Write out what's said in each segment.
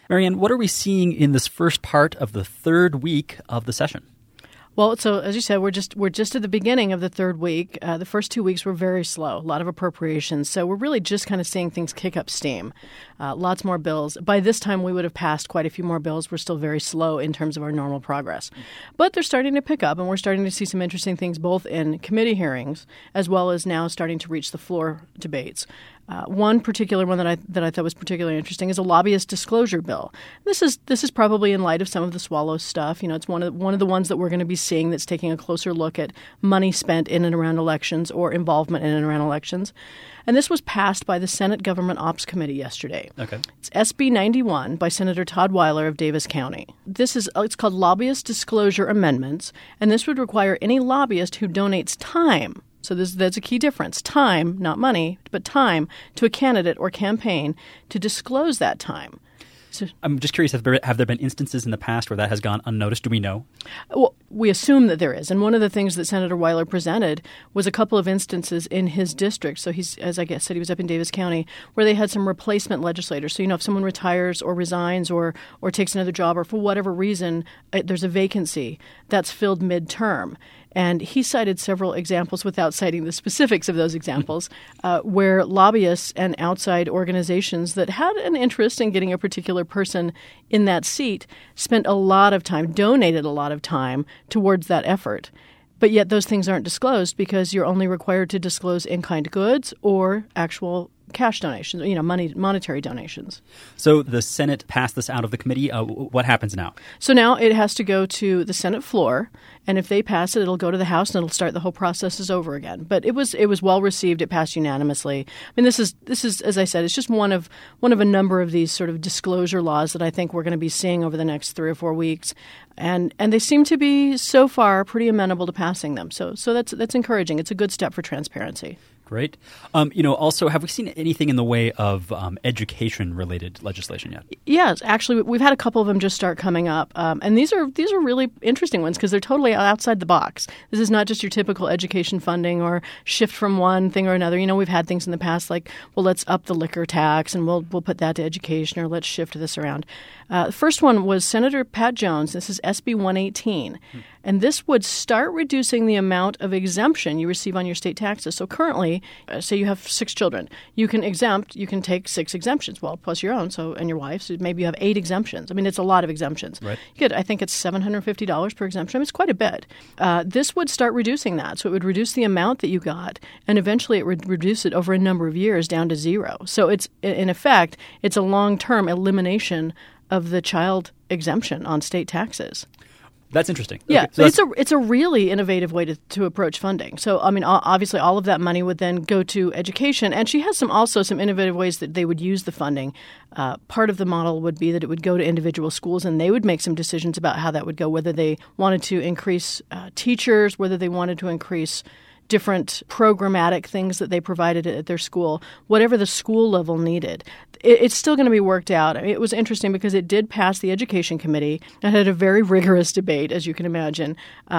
Marianne, what are we seeing in this first part of the third week of the session? Well, so as you said, we're just at the beginning of the third week. The first 2 weeks were very slow, a lot of appropriations. So we're really just kind of seeing things kick up steam. Lots more bills. By this time, we would have passed quite a few more bills. We're still very slow in terms of our normal progress. But they're starting to pick up, and we're starting to see some interesting things both in committee hearings as well as now starting to reach the floor debates. One particular one that I thought was particularly interesting is a lobbyist disclosure bill. This is probably in light of some of the Swallow stuff. You know, it's one of the ones that we're going to be seeing that's taking a closer look at money spent in and around elections or involvement in and around elections. And this was passed by the Senate Government Ops Committee yesterday. Okay. It's SB 91 by Senator Todd Weiler of Davis County. It's called Lobbyist Disclosure Amendments, and this would require any lobbyist who donates time. So that's a key difference. Time, not money, but time to a candidate or campaign to disclose that time. So, I'm just curious, have there been instances in the past where that has gone unnoticed? Do we know? Well, we assume that there is. And one of the things that Senator Weiler presented was a couple of instances in his district. So he's, as I said, he was up in Davis County, where they had some replacement legislators. So, if someone retires or resigns or takes another job or for whatever reason there's a vacancy, that's filled midterm. And he cited several examples, without citing the specifics of those examples, where lobbyists and outside organizations that had an interest in getting a particular person in that seat spent a lot of time, donated a lot of time towards that effort. But yet those things aren't disclosed because you're only required to disclose in-kind goods or actual cash donations, monetary donations. So the Senate passed this out of the committee. What happens now? So now it has to go to the Senate floor, and if they pass it, it'll go to the House, and it'll start the whole processes over again. But it was well received. It passed unanimously. I mean, this is as I said, it's just one of a number of these sort of disclosure laws that I think we're going to be seeing over the next 3 or 4 weeks, and they seem to be so far pretty amenable to passing them. So that's encouraging. It's a good step for transparency. Great. Also, have we seen anything in the way of education-related legislation yet? Yes, actually, we've had a couple of them just start coming up, and these are really interesting ones because they're totally outside the box. This is not just your typical education funding or shift from one thing or another. We've had things in the past like, well, let's up the liquor tax and we'll put that to education, or let's shift this around. The first one was Senator Pat Jones. This is SB 118. And this would start reducing the amount of exemption you receive on your state taxes. So currently, say you have 6 children, you can take 6 exemptions, well, plus your own, and your wife's. So maybe you have 8 exemptions. I mean, it's a lot of exemptions. Right. I think it's $750 per exemption. It's quite a bit. This would start reducing that. So it would reduce the amount that you got, and eventually it would reduce it over a number of years down to 0. So it's, in effect, it's a long-term elimination of the child exemption on state taxes. That's interesting. Yeah, okay, so it's a really innovative way to approach funding. So, I mean, obviously, all of that money would then go to education, and she has some innovative ways that they would use the funding. Part of the model would be that it would go to individual schools, and they would make some decisions about how that would go, whether they wanted to increase teachers, whether they wanted to increase different programmatic things that they provided at their school, whatever the school level needed. It's still going to be worked out. It was interesting because it did pass the Education Committee. It had a very rigorous debate, as you can imagine,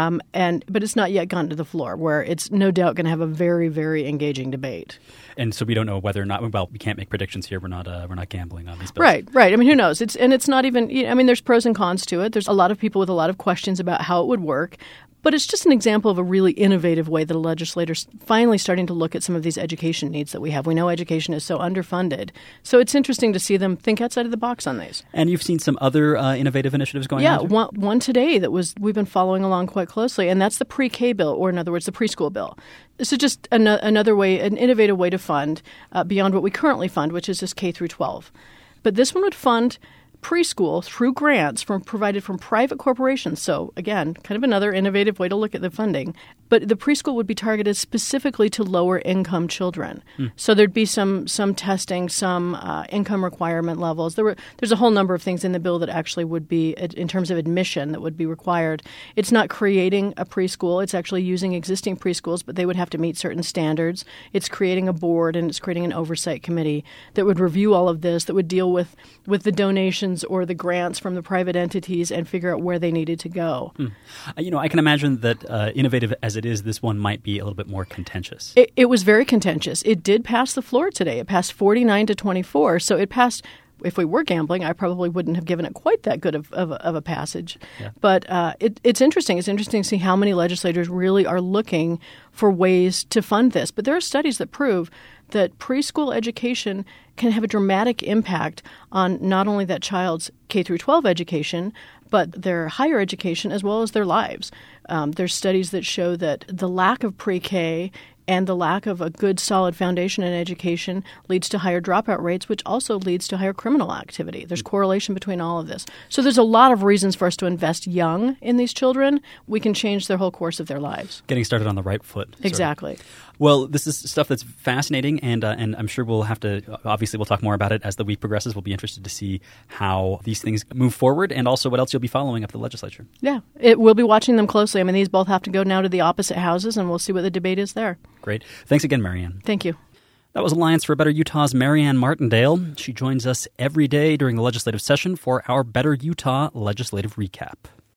but it's not yet gone to the floor, where it's no doubt going to have a very, very engaging debate. And so we don't know whether or not. Well, we can't make predictions here. We're not gambling on these bills. Right. I mean, who knows? It's not even. I mean, there's pros and cons to it. There's a lot of people with a lot of questions about how it would work. But it's just an example of a really innovative way that a legislator's finally starting to look at some of these education needs that we have. We know education is so underfunded. So it's interesting to see them think outside of the box on these. And you've seen some other innovative initiatives going on? Yeah, one today that we've been following along quite closely, and that's the pre-K bill, or in other words, the preschool bill. This is just another way, an innovative way to fund beyond what we currently fund, which is just K through 12. But this one would fund preschool through grants provided from private corporations. So again, kind of another innovative way to look at the funding. But the preschool would be targeted specifically to lower income children. So there'd be some testing, some income requirement levels. There's a whole number of things in the bill that actually would be, in terms of admission, that would be required. It's not creating a preschool. It's actually using existing preschools, but they would have to meet certain standards. It's creating a board, and it's creating an oversight committee that would review all of this, that would deal with the donations or the grants from the private entities and figure out where they needed to go. I can imagine that innovative as it is, this one might be a little bit more contentious. It was very contentious. It did pass the floor today. It passed 49 to 24, so it passed if we were gambling, I probably wouldn't have given it quite that good of a passage. Yeah. But it's interesting. It's interesting to see how many legislators really are looking for ways to fund this. But there are studies that prove that preschool education can have a dramatic impact on not only that child's K through 12 education, but their higher education as well as their lives. There's studies that show that the lack of pre-K and the lack of a good, solid foundation in education leads to higher dropout rates, which also leads to higher criminal activity. There's correlation between all of this. So there's a lot of reasons for us to invest young in these children. We can change their whole course of their lives. Getting started on the right foot. Exactly. Well, this is stuff that's fascinating, and I'm sure we'll have to, obviously we'll talk more about it as the week progresses. We'll be interested to see how these things move forward and also what else you'll be following up the legislature. Yeah, we'll be watching them closely. I mean, these both have to go now to the opposite houses, and we'll see what the debate is there. Great. Thanks again, Marianne. Thank you. That was Alliance for a Better Utah's Marianne Martindale. She joins us every day during the legislative session for our Better Utah legislative recap.